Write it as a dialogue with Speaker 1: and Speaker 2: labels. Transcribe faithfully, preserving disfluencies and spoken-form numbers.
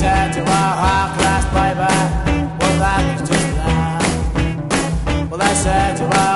Speaker 1: said to our high-class baby, well, that was just that. Well, I said to our